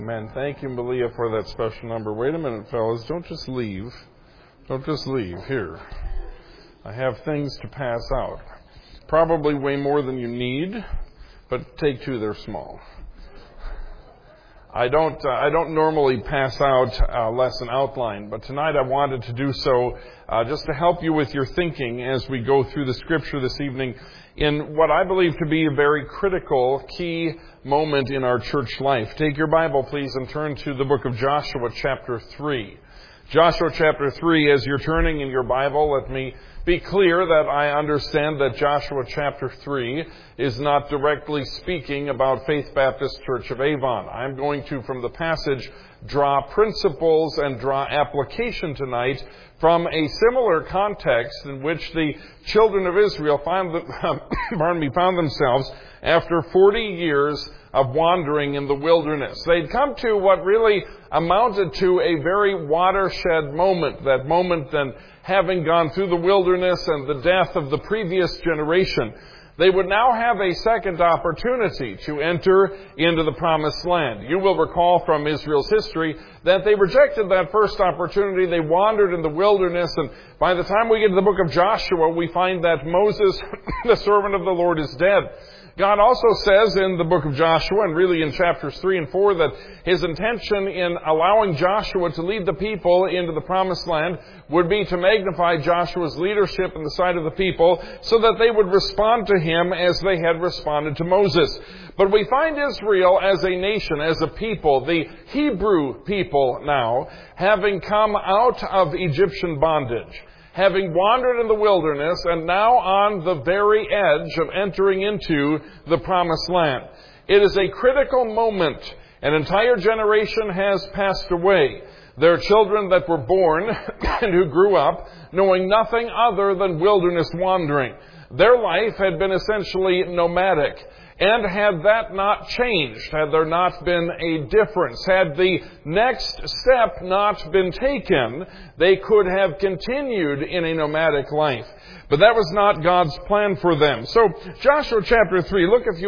Amen. Thank you, Malia, for that special number. Wait a minute, fellas. Don't just leave. Don't just leave. Here. I have things to pass out. Probably way more than you need, but take two. They're small. I don't normally pass out lesson outline, but tonight I wanted to do so just to help you with your thinking as we go through the Scripture this evening in what I believe to be a very critical, key moment in our church life. Take your Bible, please, and turn to the book of Joshua, chapter 3. Joshua, chapter 3, as you're turning in your Bible, let me be clear that I understand that Joshua, chapter 3, is not directly speaking about Faith Baptist Church of Avon. I'm going to, from the passage, draw principles and draw application tonight from a similar context in which the children of Israel found themselves after 40 years of wandering in the wilderness. They'd come to what really amounted to a very watershed moment, that moment then having gone through the wilderness and the death of the previous generation. They would now have a second opportunity to enter into the promised land. You will recall from Israel's history that they rejected that first opportunity. They wandered in the wilderness, and by the time we get to the book of Joshua, we find that Moses, the servant of the Lord, is dead. God also says in the book of Joshua, and really in chapters 3 and 4, that his intention in allowing Joshua to lead the people into the promised land would be to magnify Joshua's leadership in the sight of the people so that they would respond to him as they had responded to Moses. But we find Israel as a nation, as a people, the Hebrew people now, having come out of Egyptian bondage, having wandered in the wilderness, and now on the very edge of entering into the promised land. It is a critical moment. An entire generation has passed away. There are children that were born and who grew up knowing nothing other than wilderness wandering. Their life had been essentially nomadic. And had that not changed, had there not been a difference, had the next step not been taken, they could have continued in a nomadic life. But that was not God's plan for them. So, Joshua chapter 3, look if you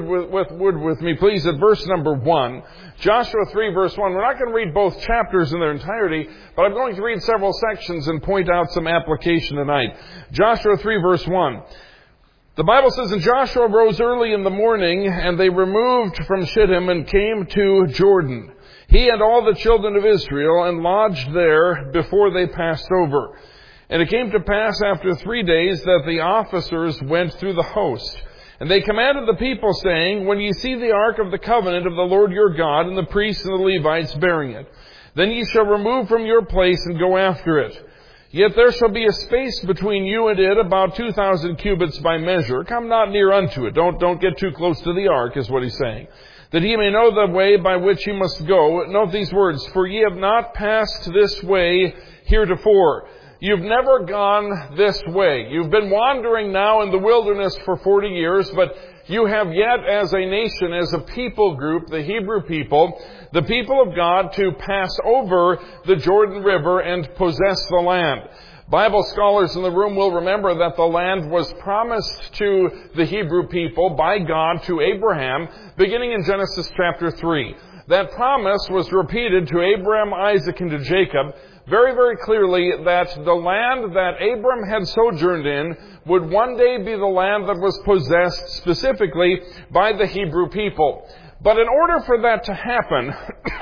would with me, please, at verse number 1. Joshua 3, verse 1. We're not going to read both chapters in their entirety, but I'm going to read several sections and point out some application tonight. Joshua 3, verse 1. The Bible says, "And Joshua rose early in the morning, and they removed from Shittim and came to Jordan, he and all the children of Israel, and lodged there before they passed over. And it came to pass after 3 days that the officers went through the host. And they commanded the people, saying, When ye see the ark of the covenant of the Lord your God, and the priests and the Levites bearing it, then ye shall remove from your place and go after it. Yet there shall be a space between you and it, about 2,000 cubits by measure. Come not near unto it." Don't get too close to the ark, is what he's saying. "That ye may know the way by which ye must go." Note these words, "For ye have not passed this way heretofore." You've never gone this way. You've been wandering now in the wilderness for 40 years, but you have yet as a nation, as a people group, the Hebrew people, the people of God, to pass over the Jordan River and possess the land. Bible scholars in the room will remember that the land was promised to the Hebrew people by God to Abraham, beginning in Genesis chapter 3. That promise was repeated to Abraham, Isaac, and to Jacob, very, very clearly, that the land that Abram had sojourned in would one day be the land that was possessed specifically by the Hebrew people. But in order for that to happen,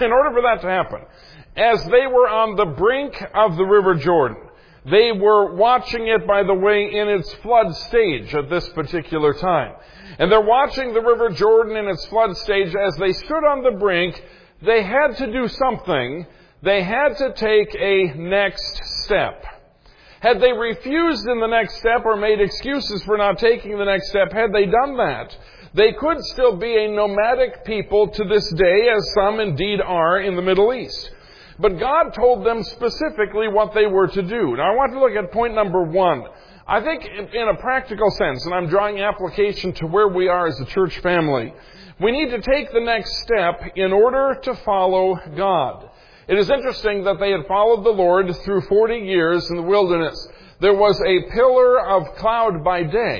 as they were on the brink of the River Jordan, they were watching it, by the way, in its flood stage at this particular time. And they're watching the River Jordan in its flood stage. As they stood on the brink, they had to do something. They had to take a next step. Had they refused in the next step or made excuses for not taking the next step, had they done that, they could still be a nomadic people to this day, as some indeed are in the Middle East. But God told them specifically what they were to do. Now I want to look at point number 1. I think in a practical sense, and I'm drawing application to where we are as a church family, we need to take the next step in order to follow God. It is interesting that they had followed the Lord through 40 years in the wilderness. There was a pillar of cloud by day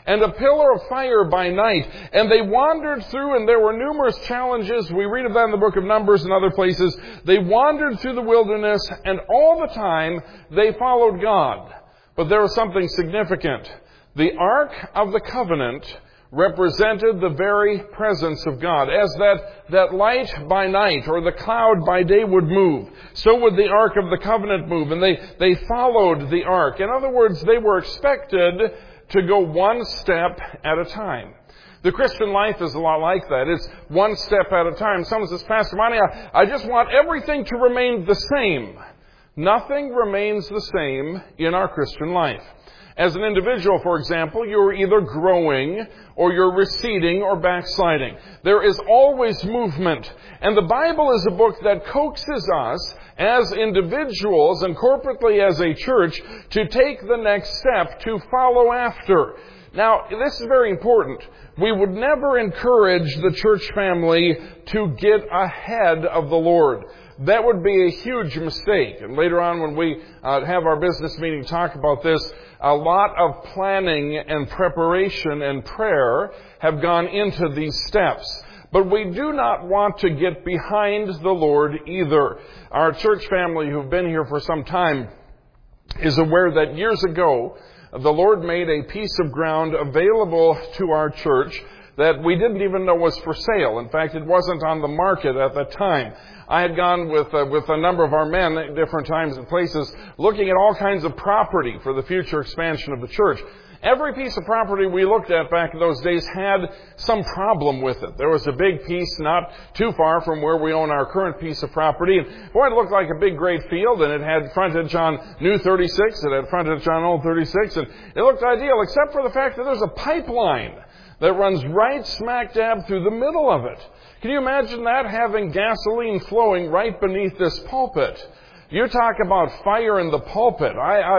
and a pillar of fire by night. And they wandered through, and there were numerous challenges. We read of that in the book of Numbers and other places. They wandered through the wilderness, and all the time they followed God. But there was something significant. The Ark of the Covenant represented the very presence of God. As that light by night or the cloud by day would move, so would the Ark of the Covenant move, and they followed the Ark. In other words, they were expected to go one step at a time. The Christian life is a lot like that. It's one step at a time. Someone says, Pastor Monty, I just want everything to remain the same. Nothing remains the same in our Christian life. As an individual, for example, you're either growing or you're receding or backsliding. There is always movement. And the Bible is a book that coaxes us as individuals and corporately as a church to take the next step, to follow after. Now, this is very important. We would never encourage the church family to get ahead of the Lord. That would be a huge mistake. And later on when we have our business meeting talk about this, a lot of planning and preparation and prayer have gone into these steps. But we do not want to get behind the Lord either. Our church family who've been here for some time is aware that years ago, the Lord made a piece of ground available to our church that we didn't even know was for sale. In fact, it wasn't on the market at that time. I had gone with a number of our men at different times and places looking at all kinds of property for the future expansion of the church. Every piece of property we looked at back in those days had some problem with it. There was a big piece not too far from where we own our current piece of property. And boy, it looked like a big, great field, and it had frontage on New 36, it had frontage on Old 36, and it looked ideal, except for the fact that there's a pipeline that runs right smack dab through the middle of it. Can you imagine that, having gasoline flowing right beneath this pulpit? You talk about fire in the pulpit.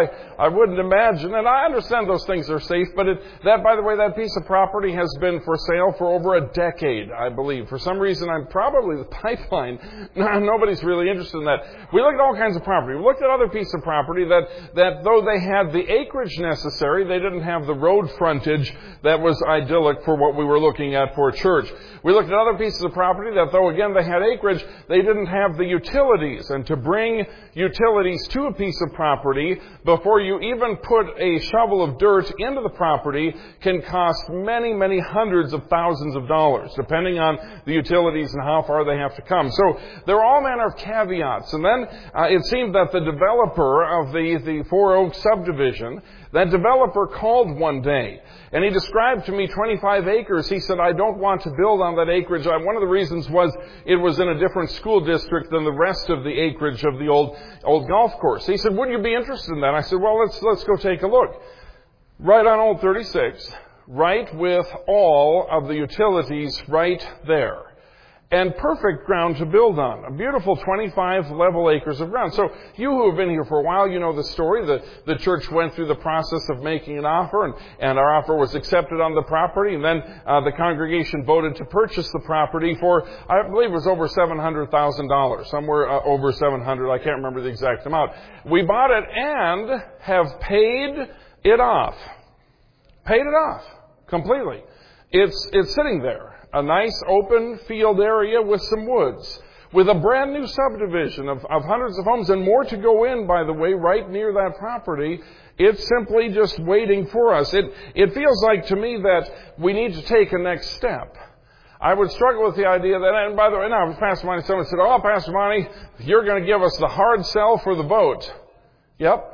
I wouldn't imagine, and I understand those things are safe, but by the way, that piece of property has been for sale for over a decade, I believe. For some reason, I'm probably the pipeline. Nobody's really interested in that. We looked at all kinds of property. We looked at other pieces of property that though they had the acreage necessary, they didn't have the road frontage that was idyllic for what we were looking at for a church. We looked at other pieces of property that though again they had acreage, they didn't have the utilities, and to bring utilities to a piece of property before you even put a shovel of dirt into the property can cost many, many hundreds of thousands of dollars, depending on the utilities and how far they have to come. So there are all manner of caveats. And then it seemed that the developer of the Four Oaks subdivision, that developer called one day, and he described to me 25 acres. He said, I don't want to build on that acreage. One of the reasons was it was in a different school district than the rest of the acreage of the old golf course. He said, would you be interested in that? I said, well, let's go take a look. Right on Old 36, right with all of the utilities right there. And perfect ground to build on. A beautiful 25 level acres of ground. So you who have been here for a while, you know the story. The church went through the process of making an offer, and our offer was accepted on the property. And then the congregation voted to purchase the property for, I believe it was over $700,000. Somewhere over 700. I can't remember the exact amount. We bought it and have paid it off. Paid it off completely. It's sitting there. A nice open field area with some woods, with a brand new subdivision of hundreds of homes and more to go in, by the way, right near that property. It's simply just waiting for us. It feels like to me that we need to take a next step. I would struggle with the idea that, and by the way, now Pastor Monty, someone said, oh, Pastor Monty, you're going to give us the hard sell for the vote. Yep.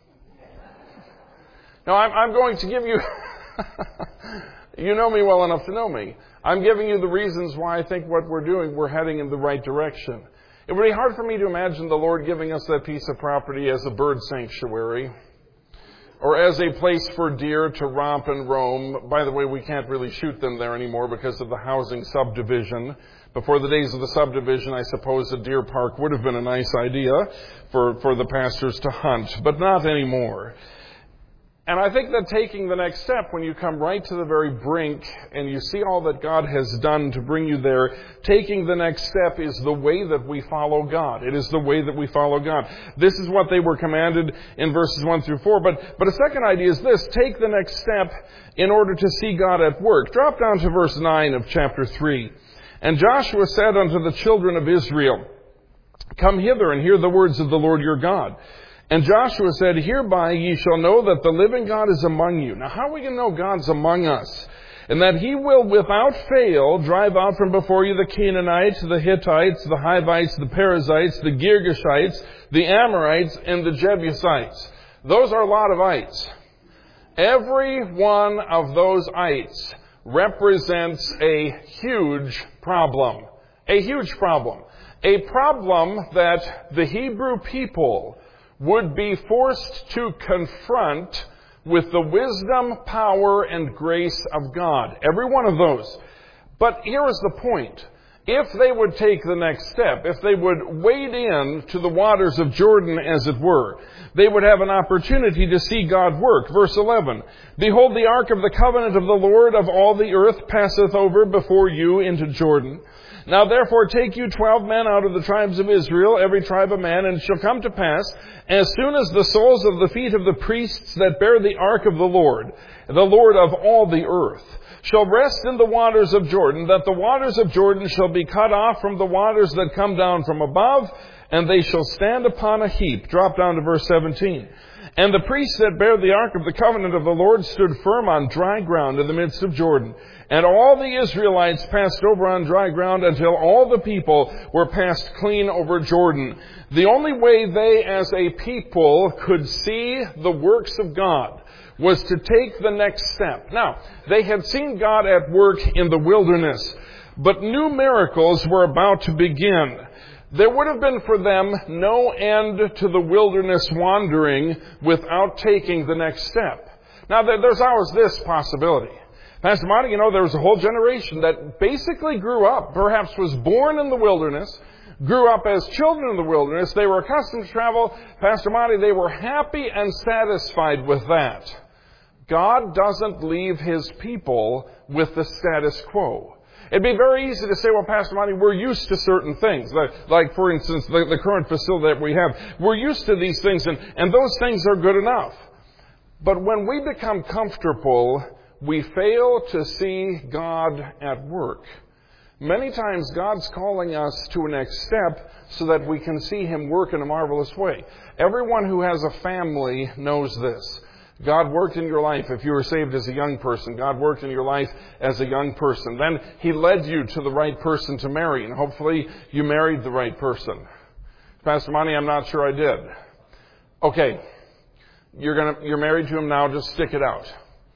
Now, I'm going to give you, you know me well enough to know me. I'm giving you the reasons why I think what we're doing, we're heading in the right direction. It would be hard for me to imagine the Lord giving us that piece of property as a bird sanctuary or as a place for deer to romp and roam. By the way, we can't really shoot them there anymore because of the housing subdivision. Before the days of the subdivision, I suppose a deer park would have been a nice idea for the pastors to hunt, but not anymore. And I think that taking the next step, when you come right to the very brink and you see all that God has done to bring you there, taking the next step is the way that we follow God. It is the way that we follow God. This is what they were commanded in verses 1 through 4. But a second idea is this: take the next step in order to see God at work. Drop down to verse 9 of chapter 3. And Joshua said unto the children of Israel, Come hither and hear the words of the Lord your God. And Joshua said, Hereby ye shall know that the living God is among you. Now, how are we going to know God's among us? And that he will without fail drive out from before you the Canaanites, the Hittites, the Hivites, the Perizzites, the Girgashites, the Amorites, and the Jebusites. Those are a lot of ites. Every one of those ites represents a huge problem. A huge problem. A problem that the Hebrew people would be forced to confront with the wisdom, power, and grace of God. Every one of those. But here is the point. If they would take the next step, if they would wade in to the waters of Jordan, as it were, they would have an opportunity to see God work. Verse 11, Behold, the ark of the covenant of the Lord of all the earth passeth over before you into Jordan. Now therefore take you 12 men out of the tribes of Israel, every tribe a man, and it shall come to pass, as soon as the soles of the feet of the priests that bear the ark of the Lord of all the earth, shall rest in the waters of Jordan, that the waters of Jordan shall be cut off from the waters that come down from above, and they shall stand upon a heap. Drop down to verse 17. And the priests that bear the ark of the covenant of the Lord stood firm on dry ground in the midst of Jordan. And all the Israelites passed over on dry ground until all the people were passed clean over Jordan. The only way they as a people could see the works of God was to take the next step. Now, they had seen God at work in the wilderness, but new miracles were about to begin. There would have been for them no end to the wilderness wandering without taking the next step. Now, there's always this possibility. Pastor Monty, there was a whole generation that basically grew up, perhaps was born in the wilderness, grew up as children in the wilderness. They were accustomed to travel. Pastor Monty, they were happy and satisfied with that. God doesn't leave His people with the status quo. It'd be very easy to say, well, Pastor Monty, we're used to certain things. Like for instance, the current facility that we have. We're used to these things, and those things are good enough. But when we become comfortable, we fail to see God at work. Many times God's calling us to a next step so that we can see Him work in a marvelous way. Everyone who has a family knows this. God worked in your life if you were saved as a young person. God worked in your life as a young person. Then He led you to the right person to marry, and hopefully you married the right person. Pastor Monty, I'm not sure I did. Okay, you're married to him now, just stick it out.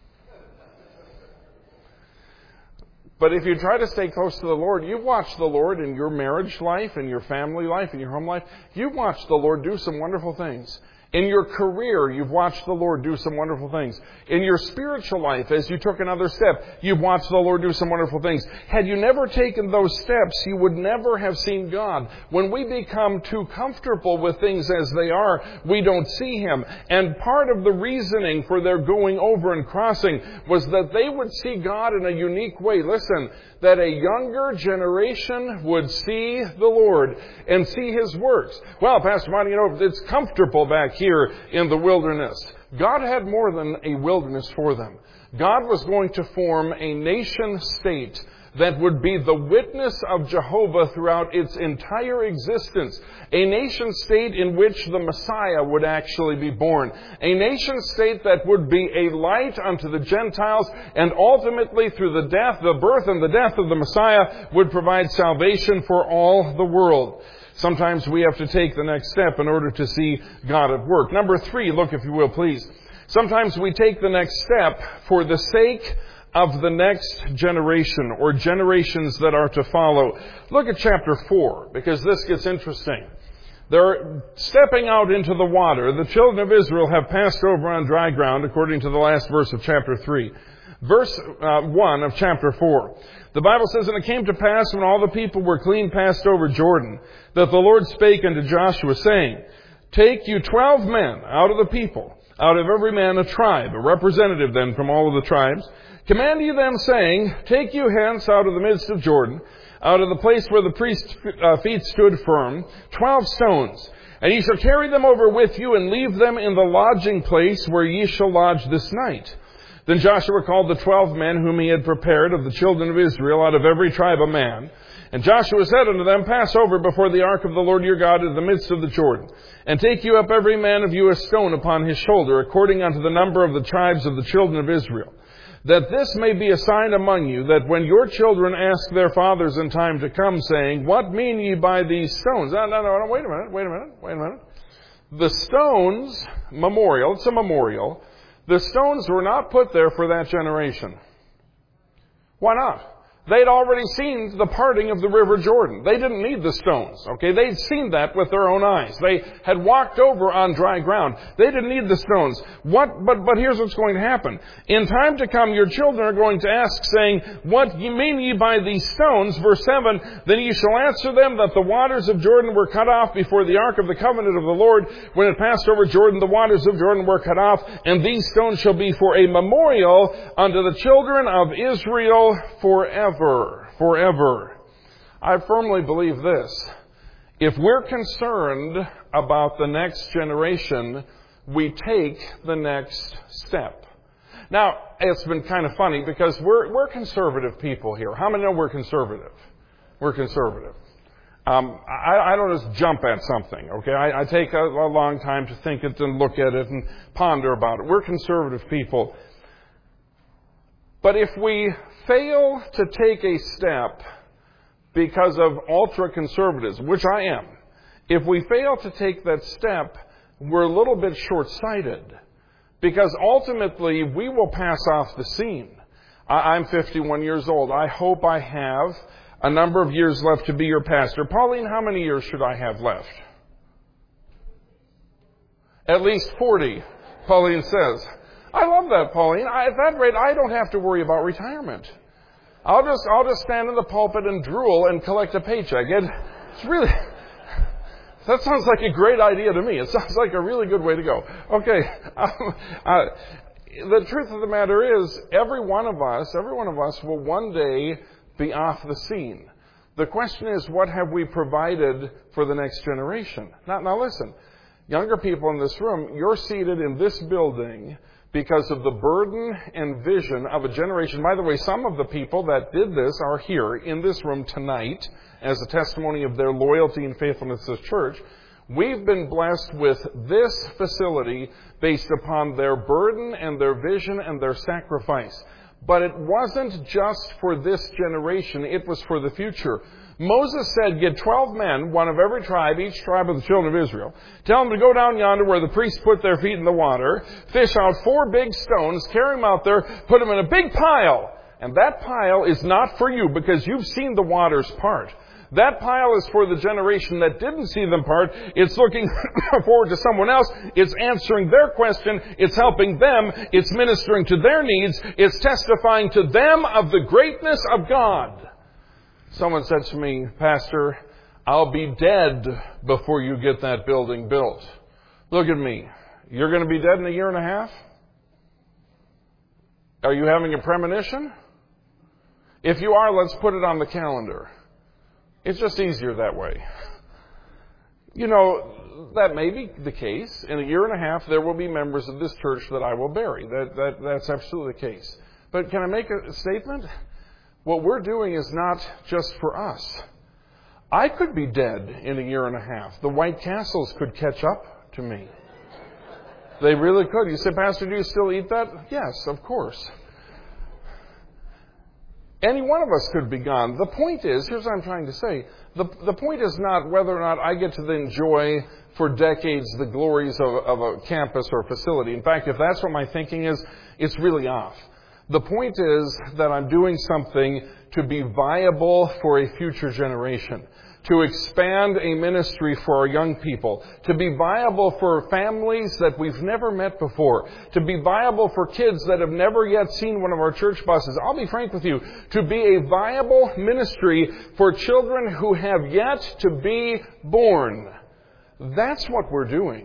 But if you try to stay close to the Lord, you've watched the Lord in your marriage life, in your family life, in your home life. You've watched the Lord do some wonderful things. In your career, you've watched the Lord do some wonderful things. In your spiritual life, as you took another step, you've watched the Lord do some wonderful things. Had you never taken those steps, you would never have seen God. When we become too comfortable with things as they are, we don't see Him. And part of the reasoning for their going over and crossing was that they would see God in a unique way. Listen, that a younger generation would see the Lord and see His works. Well, Pastor Monty, it's comfortable back here in the wilderness. God had more than a wilderness for them. God was going to form a nation state that would be the witness of Jehovah throughout its entire existence. A nation state in which the Messiah would actually be born. A nation state that would be a light unto the Gentiles, and ultimately through the birth and the death of the Messiah would provide salvation for all the world. Sometimes we have to take the next step in order to see God at work. Number 3, look if you will please. Sometimes we take the next step for the sake of the next generation or generations that are to follow. Look at chapter 4, because this gets interesting. They're stepping out into the water. The children of Israel have passed over on dry ground, according to the last verse of chapter 3. Verse 1 of chapter 4. The Bible says, And it came to pass, when all the people were clean passed over Jordan, that the Lord spake unto Joshua, saying, Take you 12 men out of the people, out of every man a tribe, a representative then from all of the tribes. Command ye them, saying, Take you hence out of the midst of Jordan, out of the place where the priest's feet stood firm, 12 stones. And ye shall carry them over with you, and leave them in the lodging place where ye shall lodge this night. Then Joshua called the 12 men whom he had prepared of the children of Israel, out of every tribe a man. And Joshua said unto them, Pass over before the ark of the Lord your God in the midst of the Jordan, and take you up every man of you a stone upon his shoulder, according unto the number of the tribes of the children of Israel, that this may be a sign among you, that when your children ask their fathers in time to come, saying, What mean ye by these stones? No, wait a minute. The stones, memorial, it's a memorial. The stones were not put there for that generation. Why not? They'd already seen the parting of the river Jordan. They didn't need the stones, okay? They'd seen that with their own eyes. They had walked over on dry ground. They didn't need the stones. But here's what's going to happen. In time to come, your children are going to ask, saying, What mean ye by these stones? Verse 7, Then ye shall answer them that the waters of Jordan were cut off before the ark of the covenant of the Lord. When it passed over Jordan, the waters of Jordan were cut off, and these stones shall be for a memorial unto the children of Israel forever. Forever. I firmly believe this. If we're concerned about the next generation, we take the next step. Now, it's been kind of funny because we're conservative people here. How many know we're conservative? We're conservative. I don't just jump at something, okay? I take a long time to think it and look at it and ponder about it. We're conservative people. But if we fail to take a step because of ultra-conservatism, which I am, if we fail to take that step, we're a little bit short-sighted. Because ultimately, we will pass off the scene. I'm 51 years old. I hope I have a number of years left to be your pastor. Pauline, how many years should I have left? At least 40, Pauline says. I love that, Pauline. At that rate, I don't have to worry about retirement. I'll just stand in the pulpit and drool and collect a paycheck. It's really, that sounds like a great idea to me. It sounds like a really good way to go. Okay. The truth of the matter is, every one of us will one day be off the scene. The question is, what have we provided for the next generation? Now listen, younger people in this room, you're seated in this building because of the burden and vision of a generation. By the way, some of the people that did this are here in this room tonight as a testimony of their loyalty and faithfulness to the church. We've been blessed with this facility based upon their burden and their vision and their sacrifice. But it wasn't just for this generation, it was for the future. Moses said, Get 12 men, one of every tribe, each tribe of the children of Israel. Tell them to go down yonder where the priests put their feet in the water, fish out 4 big stones, carry them out there, put them in a big pile. And that pile is not for you because you've seen the waters part. That pile is for the generation that didn't see them part. It's looking forward to someone else. It's answering their question. It's helping them. It's ministering to their needs. It's testifying to them of the greatness of God. Someone said to me, Pastor, I'll be dead before you get that building built. Look at me. You're going to be dead in a year and a half? Are you having a premonition? If you are, let's put it on the calendar. It's just easier that way. You know, that may be the case. In a year and a half, there will be members of this church that I will bury. That's absolutely the case. But can I make a statement? What we're doing is not just for us. I could be dead in a year and a half. The White Castles could catch up to me. They really could. You say, Pastor, do you still eat that? Yes, of course. Any one of us could be gone. The point is, here's what I'm trying to say. The point is not whether or not I get to enjoy for decades the glories of a campus or facility. In fact, if that's what my thinking is, it's really off. The point is that I'm doing something to be viable for a future generation, to expand a ministry for our young people, to be viable for families that we've never met before, to be viable for kids that have never yet seen one of our church buses. I'll be frank with you, to be a viable ministry for children who have yet to be born. That's what we're doing.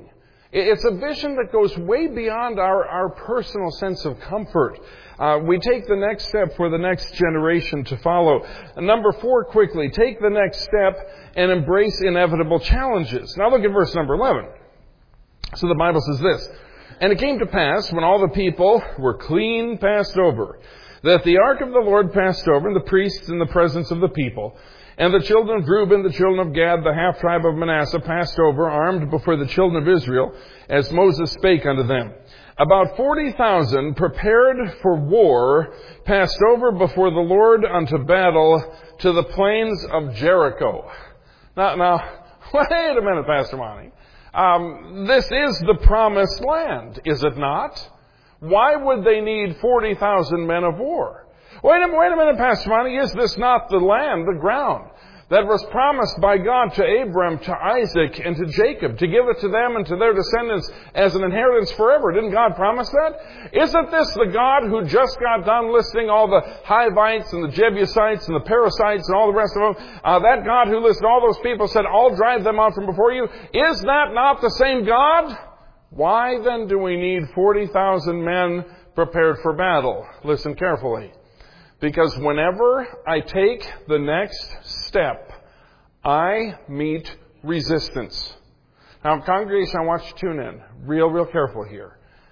It's a vision that goes way beyond our personal sense of comfort. We take the next step for the next generation to follow. Number 4, quickly, take the next step and embrace inevitable challenges. Now look at verse number 11. So the Bible says this, "And it came to pass, when all the people were clean passed over, that the ark of the Lord passed over, and the priests in the presence of the people. And the children of Reuben, the children of Gad, the half-tribe of Manasseh, passed over, armed before the children of Israel, as Moses spake unto them. About 40,000, prepared for war, passed over before the Lord unto battle to the plains of Jericho." Now, wait a minute, Pastor Monty. This is the promised land, is it not? Why would they need 40,000 men of war? Wait a minute, Pastor Monty. Is this not the land, the ground, that was promised by God to Abram, to Isaac, and to Jacob, to give it to them and to their descendants as an inheritance forever? Didn't God promise that? Isn't this the God who just got done listing all the Hivites and the Jebusites and the Perizzites and all the rest of them? That God who listed all those people said, "I'll drive them out from before you." Is that not the same God? Why then do we need 40,000 men prepared for battle? Listen carefully. Because whenever I take the next step, I meet resistance. Now, congregation, I want you to tune in real careful here.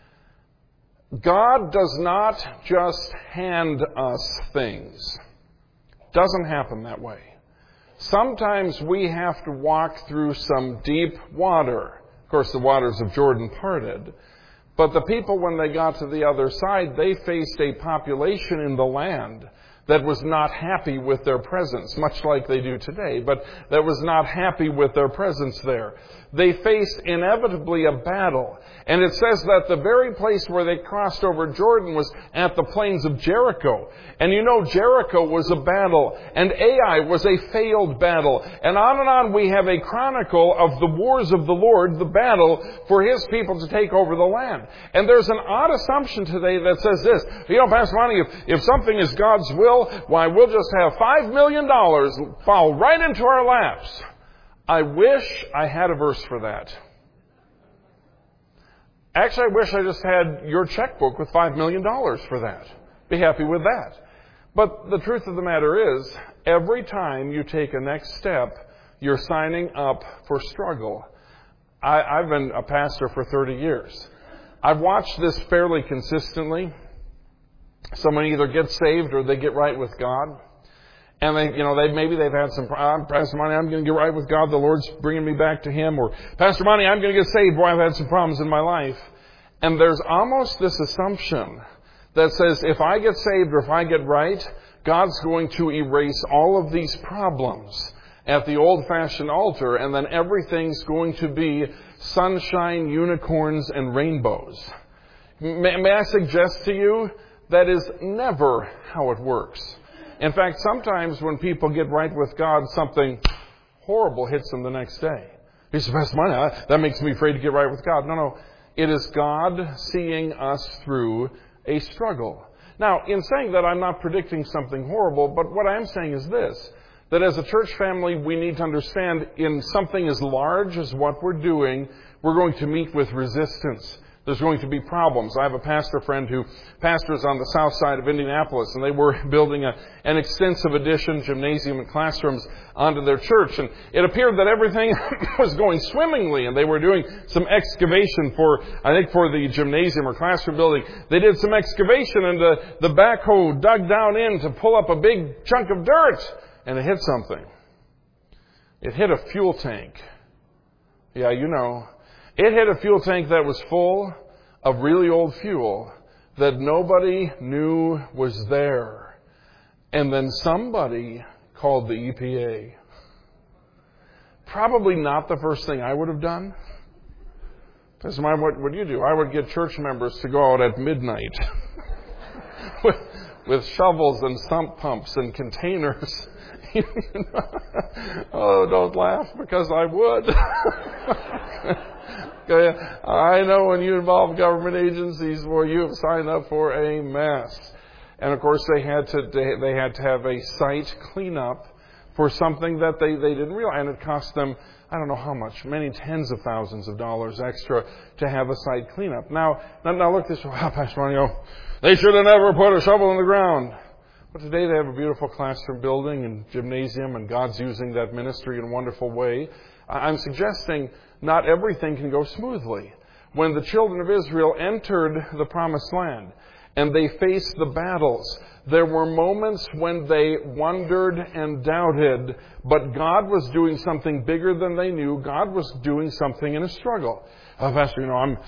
God does not just hand us things. Doesn't happen that way. Sometimes we have to walk through some deep water. Of course, the waters of Jordan parted. But the people, when they got to the other side, they faced a population in the land that was not happy with their presence, much like they do today, but that was not happy with their presence there. They faced inevitably a battle. And it says that the very place where they crossed over Jordan was at the plains of Jericho. And you know, Jericho was a battle, and Ai was a failed battle. And on we have a chronicle of the wars of the Lord, the battle for His people to take over the land. And there's an odd assumption today that says this, you know, Pastor Monty, if something is God's will, why, we'll just have $5 million fall right into our laps. I wish I had a verse for that. Actually, I wish I just had your checkbook with $5 million for that. Be happy with that. But the truth of the matter is, every time you take a next step, you're signing up for struggle. I've been a pastor for 30 years. I've watched this fairly consistently. Someone either gets saved or they get right with God. And maybe they've had some, Pastor Monty, I'm going to get right with God. The Lord's bringing me back to Him. Or, Pastor Monty, I'm going to get saved. Boy, I've had some problems in my life. And there's almost this assumption that says if I get saved or if I get right, God's going to erase all of these problems at the old-fashioned altar, and then everything's going to be sunshine, unicorns, and rainbows. May I suggest to you, that is never how it works. In fact, sometimes when people get right with God, something horrible hits them the next day. He says, Pastor Monty, that makes me afraid to get right with God. No. It is God seeing us through a struggle. Now, in saying that, I'm not predicting something horrible, but what I'm saying is this, that as a church family, we need to understand in something as large as what we're doing, we're going to meet with resistance. There's going to be problems. I have a pastor friend who pastors on the south side of Indianapolis, and they were building an extensive addition, gymnasium and classrooms onto their church. And it appeared that everything was going swimmingly, and they were doing some excavation for the gymnasium or classroom building. They did some excavation, and the backhoe dug down in to pull up a big chunk of dirt, and it hit something. It hit a fuel tank. Yeah, you know. It hit a fuel tank that was full of really old fuel that nobody knew was there. And then somebody called the EPA. Probably not the first thing I would have done. Because what would you do? I would get church members to go out at midnight with shovels and sump pumps and containers. Oh, don't laugh, because I would. I know when you involve government agencies, where you have signed up for a mess. And of course, they had to have a site cleanup for something that they didn't realize, and it cost them I don't know how much, many tens of thousands of dollars extra to have a site cleanup. Now look this way. Wow, Pastor Ronnie, they should have never put a shovel in the ground. But today they have a beautiful classroom building and gymnasium, and God's using that ministry in a wonderful way. I'm suggesting not everything can go smoothly. When the children of Israel entered the promised land and they faced the battles, there were moments when they wondered and doubted, but God was doing something bigger than they knew. God was doing something in a struggle. Pastor,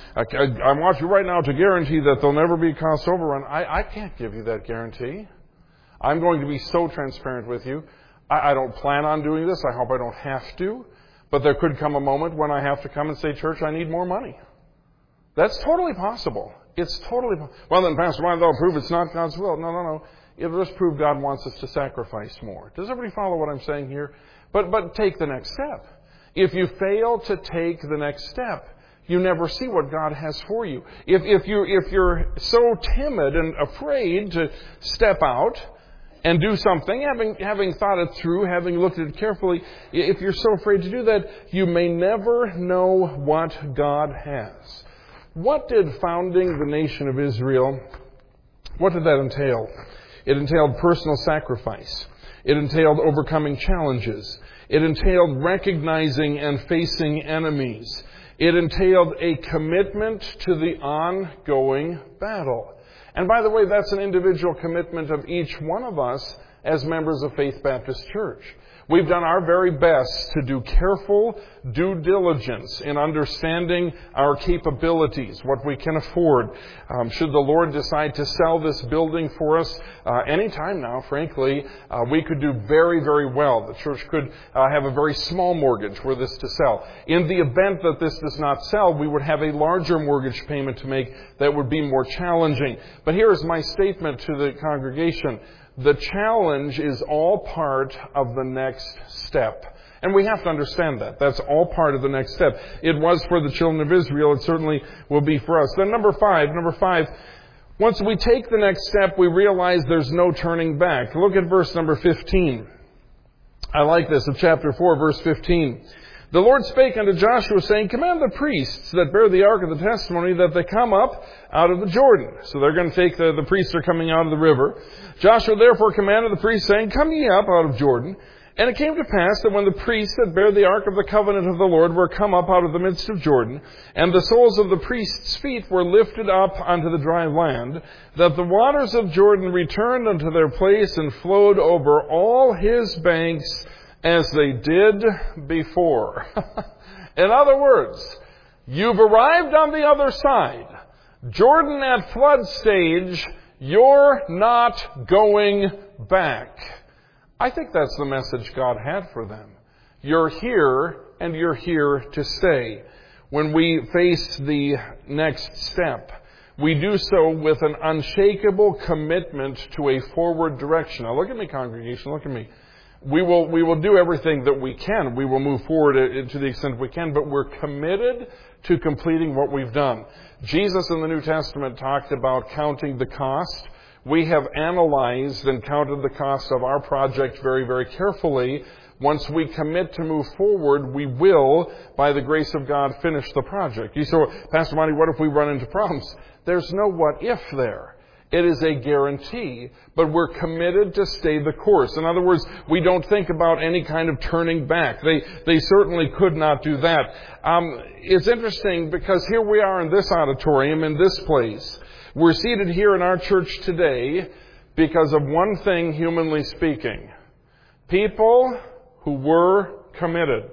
I want you right now to guarantee that there'll never be a cost overrun. I can't give you that guarantee. I'm going to be so transparent with you. I don't plan on doing this. I hope I don't have to. But there could come a moment when I have to come and say, church, I need more money. That's totally possible. It's totally possible. Well, then, Pastor, why they'll prove it's not God's will? No. It'll just prove God wants us to sacrifice more. Does everybody follow what I'm saying here? But take the next step. If you fail to take the next step, you never see what God has for you. If you're so timid and afraid to step out and do something, having thought it through, having looked at it carefully, if you're so afraid to do that, you may never know what God has. What did founding the nation of Israel, what did that entail? It entailed personal sacrifice. It entailed overcoming challenges. It entailed recognizing and facing enemies. It entailed a commitment to the ongoing battle. And by the way, that's an individual commitment of each one of us as members of Faith Baptist Church. We've done our very best to do careful due diligence in understanding our capabilities, what we can afford. Should the Lord decide to sell this building for us anytime now, frankly, we could do very, very well. The church could have a very small mortgage were this to sell. In the event that this does not sell, we would have a larger mortgage payment to make that would be more challenging. But here is my statement to the congregation. The challenge is all part of the next step. And we have to understand that. That's all part of the next step. It was for the children of Israel. It certainly will be for us. Then number five, once we take the next step, we realize there's no turning back. Look at verse number 15. I like this, of chapter 4, verse 15. The Lord spake unto Joshua, saying, command the priests that bear the ark of the testimony that they come up out of the Jordan. So they're going to take the priests are coming out of the river. Joshua therefore commanded the priests, saying, come ye up out of Jordan. And it came to pass that when the priests that bear the ark of the covenant of the Lord were come up out of the midst of Jordan, and the soles of the priests' feet were lifted up unto the dry land, that the waters of Jordan returned unto their place and flowed over all his banks as they did before. In other words, you've arrived on the other side. Jordan at flood stage, you're not going back. I think that's the message God had for them. You're here, and you're here to stay. When we face the next step, we do so with an unshakable commitment to a forward direction. Now look at me, congregation, look at me. We will do everything that we can. We will move forward to the extent we can, but we're committed to completing what we've done. Jesus in the New Testament talked about counting the cost. We have analyzed and counted the cost of our project very, very carefully. Once we commit to move forward, we will, by the grace of God, finish the project. You say, Pastor Monty, what if we run into problems? There's no what if there. It is a guarantee, but we're committed to stay the course. In other words, we don't think about any kind of turning back. They certainly could not do that. It's interesting because here we are in this auditorium, in this place. We're seated here in our church today because of one thing, humanly speaking. People who were committed.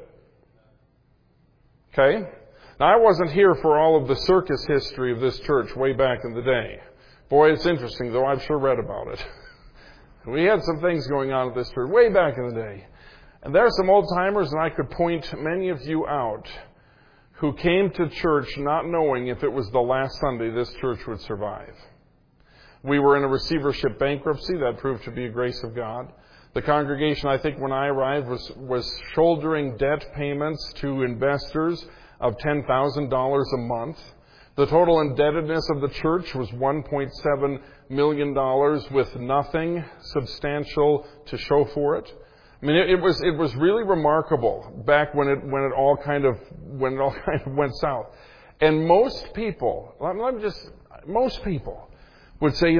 Okay? Now, I wasn't here for all of the circus history of this church way back in the day. Boy, it's interesting, though. I've sure read about it. We had some things going on at this church way back in the day. And there are some old-timers, and I could point many of you out, who came to church not knowing if it was the last Sunday this church would survive. We were in a receivership bankruptcy. That proved to be a grace of God. The congregation, I think, when I arrived, was shouldering debt payments to investors of $10,000 a month. The total indebtedness of the church was $1.7 million with nothing substantial to show for it. I mean, it was really remarkable back when it all kind of went south. And most people would say,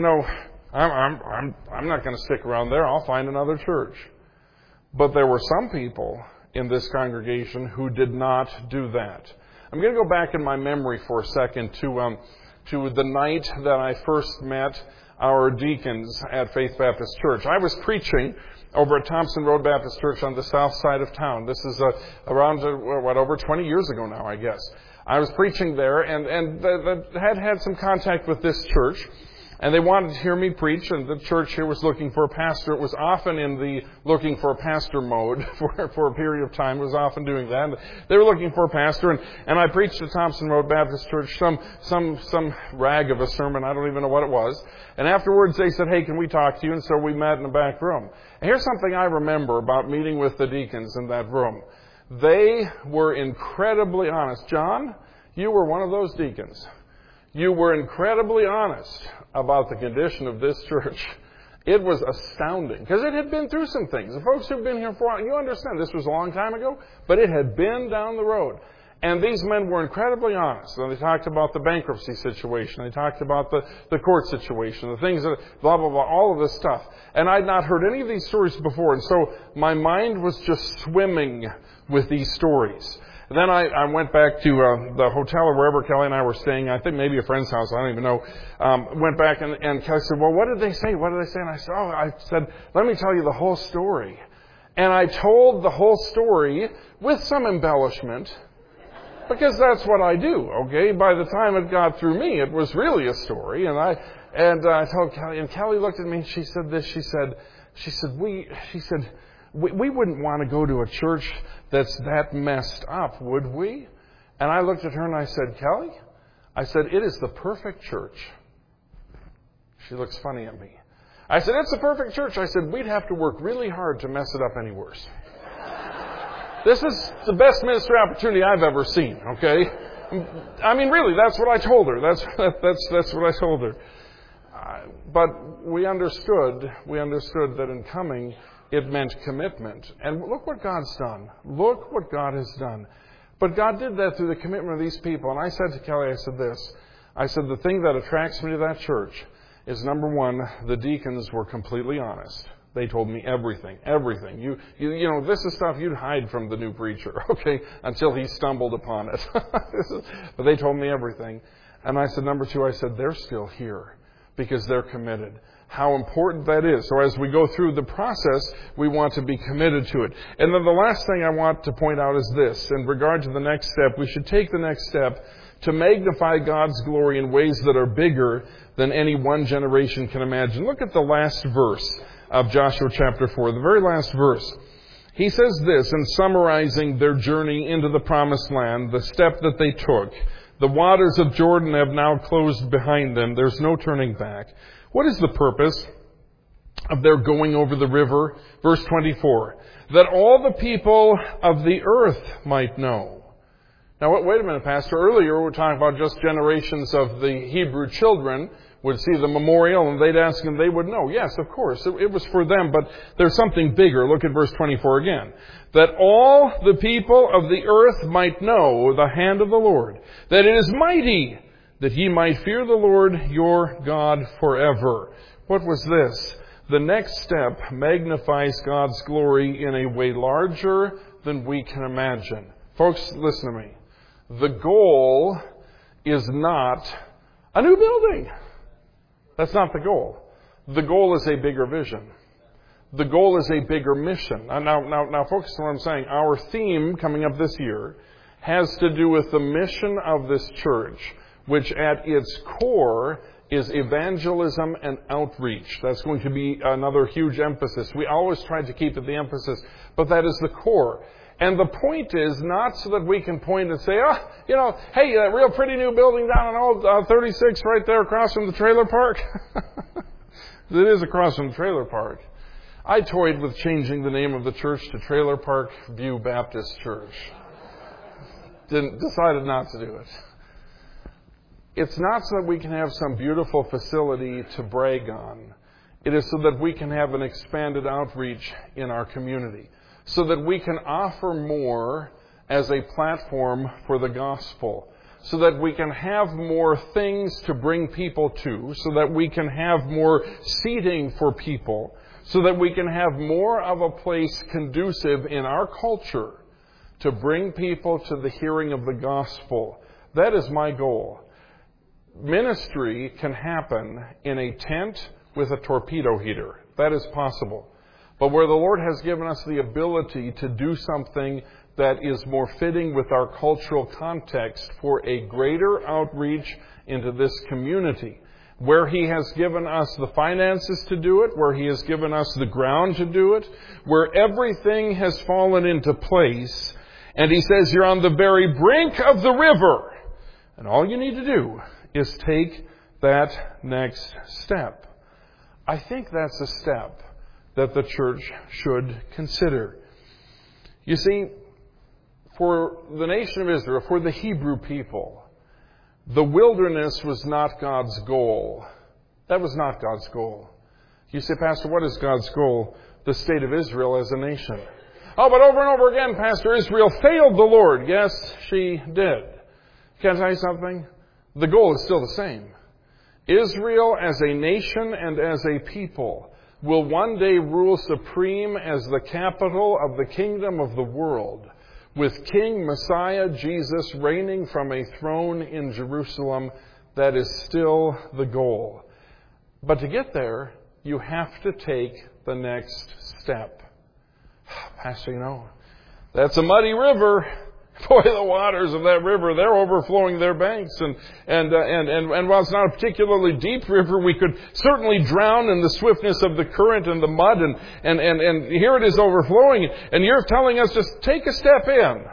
I'm not going to stick around there. I'll find another church. But there were some people in this congregation who did not do that. I'm going to go back in my memory for a second to the night that I first met our deacons at Faith Baptist Church. I was preaching over at Thompson Road Baptist Church on the south side of town. This is around, over 20 years ago now, I guess. I was preaching there and had some contact with this church. And they wanted to hear me preach, and the church here was looking for a pastor. It was often in the looking for a pastor mode for a period of time. It was often doing that. And they were looking for a pastor, and I preached at Thompson Road Baptist Church some rag of a sermon. I don't even know what it was. And afterwards they said, hey, can we talk to you? And so we met in the back room. And here's something I remember about meeting with the deacons in that room. They were incredibly honest. John, you were one of those deacons. You were incredibly honest about the condition of this church. It was astounding because it had been through some things. The folks who've been here for a while, you understand this was a long time ago, but it had been down the road. And these men were incredibly honest. And they talked about the bankruptcy situation. They talked about the court situation, the things that, blah, blah, blah, all of this stuff. And I'd not heard any of these stories before. And so my mind was just swimming with these stories. Then I went back to the hotel or wherever Kelly and I were staying. I think maybe a friend's house. I don't even know. Went back and Kelly said, well, what did they say? What did they say? And I said, let me tell you the whole story. And I told the whole story with some embellishment because that's what I do, okay? By the time it got through me, it was really a story. And I told Kelly, and Kelly looked at me and she said this. She said, we wouldn't want to go to a church that's that messed up, would we? And I looked at her and I said, Kelly, it is the perfect church. She looks funny at me. I said, it's the perfect church. I said, we'd have to work really hard to mess it up any worse. This is the best ministry opportunity I've ever seen, okay? I mean, really, that's what I told her. That's what I told her. But we understood that in coming, it meant commitment. And look what God's done. Look what God has done. But God did that through the commitment of these people. And I said to Kelly, I said, the thing that attracts me to that church is, number one, the deacons were completely honest. They told me everything. You know, this is stuff you'd hide from the new preacher, okay, until he stumbled upon it. But they told me everything. And I said, number two, they're still here because they're committed. How important that is. So as we go through the process, we want to be committed to it. And then the last thing I want to point out is this. In regard to the next step, we should take the next step to magnify God's glory in ways that are bigger than any one generation can imagine. Look at the last verse of Joshua chapter 4, the very last verse. He says this in summarizing their journey into the promised land, the step that they took. The waters of Jordan have now closed behind them. There's no turning back. What is the purpose of their going over the river? Verse 24, that all the people of the earth might know. Now, wait a minute, Pastor. Earlier we were talking about just generations of the Hebrew children would see the memorial and they'd ask and they would know. Yes, of course, it was for them, but there's something bigger. Look at verse 24 again. That all the people of the earth might know the hand of the Lord, that it is mighty, that ye might fear the Lord your God forever. What was this? The next step magnifies God's glory in a way larger than we can imagine. Folks, listen to me. The goal is not a new building. That's not the goal. The goal is a bigger vision. The goal is a bigger mission. Now focus on what I'm saying. Our theme coming up this year has to do with the mission of this church, which at its core is evangelism and outreach. That's going to be another huge emphasis. We always try to keep it the emphasis, but that is the core. And the point is not so that we can point and say, hey, that real pretty new building down on old 36 right there across from the trailer park. It is across from the trailer park. I toyed with changing the name of the church to Trailer Park View Baptist Church. Decided not to do it. It's not so that we can have some beautiful facility to brag on. It is so that we can have an expanded outreach in our community, so that we can offer more as a platform for the gospel, so that we can have more things to bring people to, so that we can have more seating for people, so that we can have more of a place conducive in our culture to bring people to the hearing of the gospel. That is my goal. Ministry can happen in a tent with a torpedo heater. That is possible. But where the Lord has given us the ability to do something that is more fitting with our cultural context for a greater outreach into this community, where He has given us the finances to do it, where He has given us the ground to do it, where everything has fallen into place, and He says you're on the very brink of the river, and all you need to do is take that next step. I think that's a step that the church should consider. You see, for the nation of Israel, for the Hebrew people, the wilderness was not God's goal. That was not God's goal. You say, Pastor, what is God's goal? The state of Israel as a nation. Oh, but over and over again, Pastor, Israel failed the Lord. Yes, she did. Can I tell you something? The goal is still the same. Israel as a nation and as a people will one day rule supreme as the capital of the kingdom of the world, with King Messiah Jesus reigning from a throne in Jerusalem. That is still the goal. But to get there, you have to take the next step. Pastor, that's a muddy river. Boy, the waters of that river, they're overflowing their banks. And while it's not a particularly deep river, we could certainly drown in the swiftness of the current and the mud. And here it is overflowing. And you're telling us just take a step in.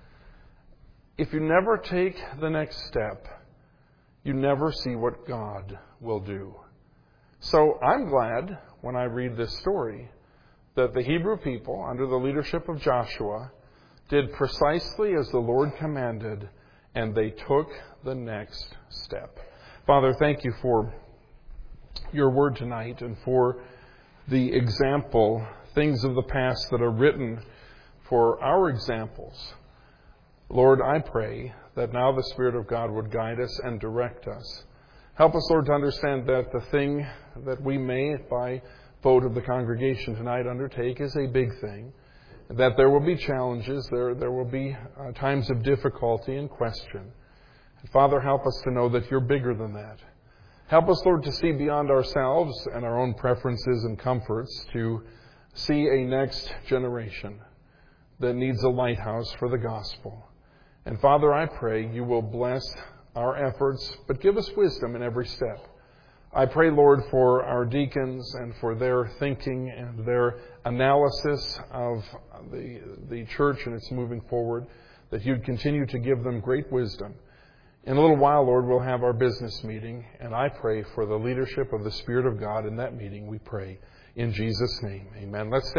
If you never take the next step, you never see what God will do. So I'm glad when I read this story that the Hebrew people, under the leadership of Joshua, did precisely as the Lord commanded, and they took the next step. Father, thank you for your word tonight and for the example, things of the past that are written for our examples. Lord, I pray that now the Spirit of God would guide us and direct us. Help us, Lord, to understand that the thing that we may, by vote of the congregation tonight, undertake is a big thing. That there will be challenges, there will be times of difficulty and question. And Father, help us to know that you're bigger than that. Help us, Lord, to see beyond ourselves and our own preferences and comforts, to see a next generation that needs a lighthouse for the gospel. And Father, I pray you will bless our efforts, but give us wisdom in every step. I pray, Lord, for our deacons and for their thinking and their analysis of the church and its moving forward, that you'd continue to give them great wisdom. In a little while, Lord, we'll have our business meeting, and I pray for the leadership of the Spirit of God in that meeting, we pray. In Jesus' name, amen. Let's stand.